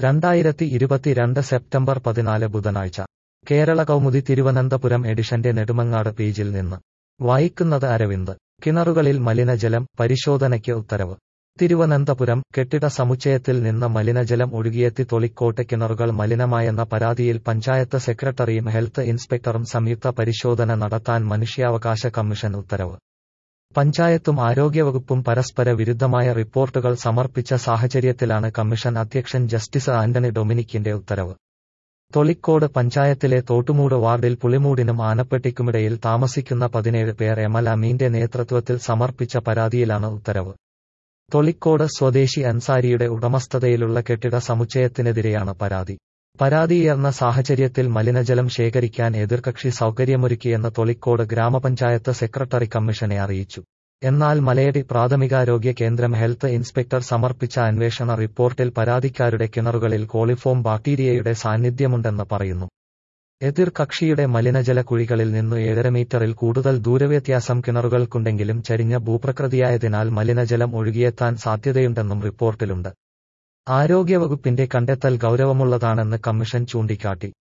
2022 September 14 ബുധനാഴ്ച കേരള കൗമുദി തിരുവനന്തപുരം എഡിഷന്റെ നെടുമങ്ങാട് പേജിൽ നിന്ന് വായിക്കുന്നത് അരവിന്ദ്. കിണറുകളിൽ മലിനജലം, പരിശോധനയ്ക്ക് ഉത്തരവ്. തിരുവനന്തപുരം കെട്ടിട സമുച്ചയത്തിൽ നിന്ന് മലിനജലം ഒഴുകിയെത്തി തൊളിക്കോട്ട് കിണറുകൾ മലിനമായെന്ന പരാതിയിൽ പഞ്ചായത്ത് സെക്രട്ടറിയും ഹെൽത്ത് ഇൻസ്പെക്ടറും സംയുക്ത പരിശോധന നടത്താൻ മനുഷ്യാവകാശ കമ്മീഷൻ ഉത്തരവ്. പഞ്ചായത്തും ആരോഗ്യവകുപ്പും പരസ്പര വിരുദ്ധമായ റിപ്പോർട്ടുകൾ സമർപ്പിച്ച സാഹചര്യത്തിലാണ് കമ്മീഷൻ അധ്യക്ഷൻ ജസ്റ്റിസ് ആന്റണി ഡൊമിനിക്കിന്റെ ഉത്തരവ്. തൊളിക്കോട് പഞ്ചായത്തിലെ തോട്ടുമൂട് വാർഡിൽ പുളിമൂടിനും ആനപ്പെട്ടിക്കുമിടയിൽ താമസിക്കുന്ന 17 പേർ എമൽ അമീന്റെ നേതൃത്വത്തിൽ സമർപ്പിച്ച പരാതിയിലാണ് ഉത്തരവ്. തൊളിക്കോട് സ്വദേശി അൻസാരിയുടെ ഉടമസ്ഥതയിലുള്ള കെട്ടിട സമുച്ചയത്തിനെതിരെയാണ് പരാതി. പരാതിയുയർന്ന സാഹചര്യത്തിൽ മലിനജലം ശേഖരിക്കാൻ എതിർകക്ഷി സൗകര്യമൊരുക്കിയെന്ന് തൊളിക്കോട് ഗ്രാമപഞ്ചായത്ത് സെക്രട്ടറി കമ്മീഷനെ അറിയിച്ചു. എന്നാൽ മലയടി പ്രാഥമികാരോഗ്യ കേന്ദ്രം ഹെൽത്ത് ഇൻസ്പെക്ടർ സമർപ്പിച്ച അന്വേഷണ റിപ്പോർട്ടിൽ പരാതിക്കാരുടെ കിണറുകളിൽ കോളിഫോം ബാക്ടീരിയയുടെ സാന്നിധ്യമുണ്ടെന്ന് പറയുന്നു. എതിർ കക്ഷിയുടെ മലിനജല കുഴികളിൽ നിന്നു 7.5 മീറ്ററിൽ കൂടുതൽ ദൂരവ്യത്യാസം കിണറുകൾക്കുണ്ടെങ്കിലും ചരിഞ്ഞ ഭൂപ്രകൃതിയായതിനാൽ മലിനജലം ഒഴുകിയെത്താൻ സാധ്യതയുണ്ടെന്നും റിപ്പോർട്ടിലുണ്ട്. ആരോഗ്യവകുപ്പിന്റെ കണ്ടെത്തൽ ഗൗരവമുള്ളതാണെന്ന് കമ്മീഷൻ ചൂണ്ടിക്കാട്ടി.